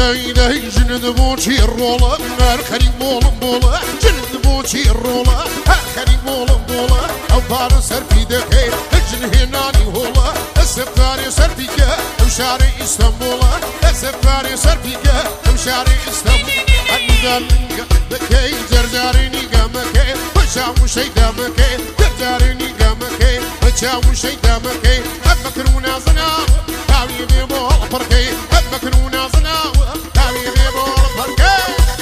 بايدي جند بوشي الرولا خري بولا بولا جند بوشي الرولا خري بولا بولا او بار سر في دكي جن هناني هولا السفاري سر فيك وشاري اسطنبول السفاري سر فيك وشاري اسطنبول أنيقا بكي جرجاريني قامكي وشاو شي دامكي جرجاريني قامكي وشاو شي دامكي أبكرونا زناو تاوي بيبول فركي أبكرونا زناو تاوي بيبول فركي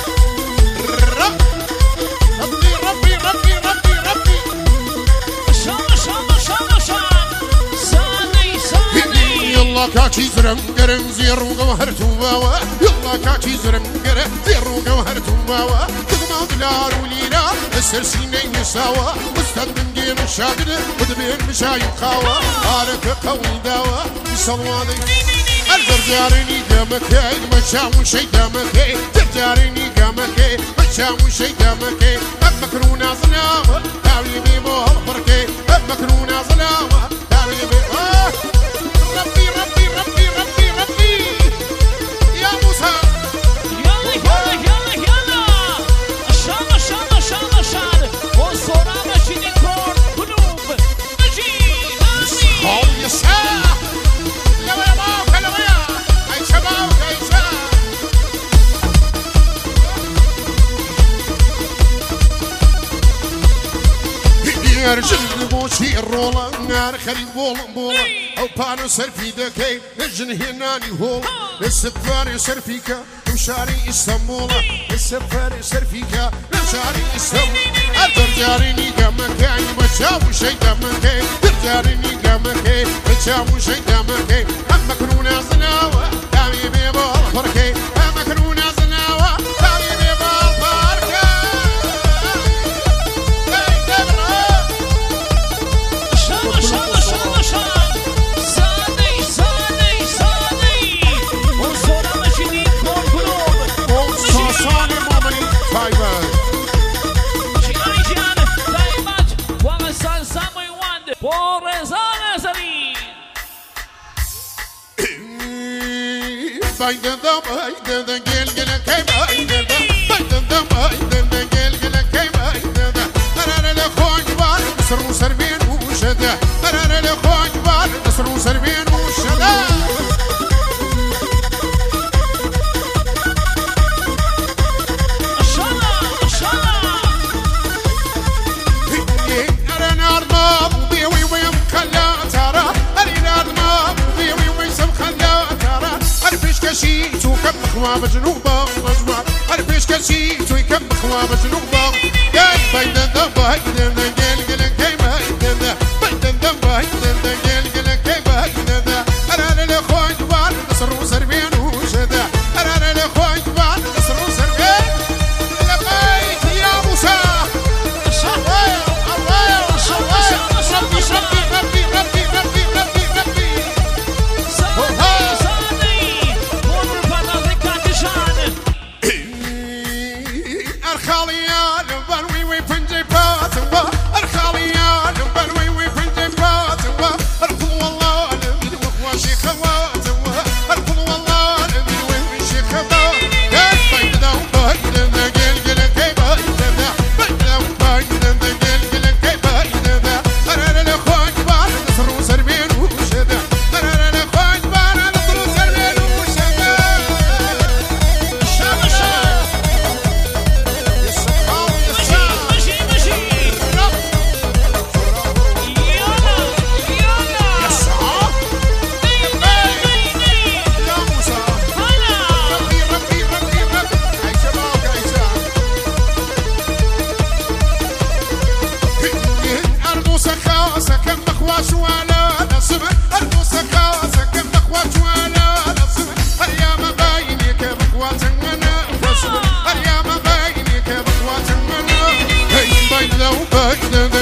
ربي ربي ربي ربي ربي شان شان شان شان ساني ساني يلا كاكي زرنقرن زيرو قوهر توباوا يلا كاكي زرنقرن زيرو قوهر توباوا كما دلار ولينا السرسيني نساوا مستد من دين الشاقد ودبين مشايب خاوا عارف قوي داوا بصلواني الجرجاريني قامكي مشاو شي دامكي جرجاريني قامكي مشاو شي دامكي مكرونا زناوا تاوي بيبو بركي مكرونا زناوا تاوي بيبو ربي ربي ربي ربي ربي يا موسى يلا يلا يلا يلا شان شان شان شان وصورة ماشي كور قلوب نجي آمين قول يا ساعة يا باو كلا ويا أي شباب أي ساعة يرجل بوشي الرولا نار خلي بولا بولا او بانو سر في دكي نجن هناني هو السفاري سر فيك وشاري اسطنبول السفاري سر فيك وشاري اسطنبول الجرجاريني قامكي بشاو شي دامكي الجرجاريني قامكي بشاو شي دامكي مكرونا زناوة تاوي بيبو فركي مكرونا زناوة تاوي بيبو فركي شان شان شان شان ساني ساني ساني وصورة ماشي كور قلوب صاصاني مامني فايبر Gianni Gian, very much. One son, Samuel Wand, por Rezana Sani. Bayden da gel gele kay bayden da bayden da gel gele kay bayden da arara le khoy var sru servin ushada arara le khoy var sru servin ushada Shala, shala. arana arma biwi wim khala tara arina arma biwi wim sam khala tara arfish kashi tu kam khwa majnuba majma arfish kashi tu kam khwa majnuba gel bayden da gel gele kay bayden da gel gele kay bayden da arana le khoy var sru servin ushada arana le khoy var sru servin la bayt ya musa الخاليان بنوي ويفنجي باتوا الخاليان بنوي ويفنجي باتوا الكل والله نبي وخواشي خواتوا الكل والله نبي وخواشي خواتوا بايدنا وبايدنا قل قل كي بايدنا بايدنا وبايدنا قل قل كي بايدنا انا الاخوان بار نصروا سربين وشدا انا الاخوان بار نصروا سربين وشدا Shala, shala. Machine, machine. Yalla, yalla. Nay, nay. يا موسى Hala. ربي ربي ربي ربي أي شباب أي شباب أرموسة خاصة كم مخواش ولا نصب أرموسة خاصة كم مخواش ولا نصب أيام بايني كم مخواش أنا نصب أيام بايني كم مخواش أنا هي بايدنا وبايدنا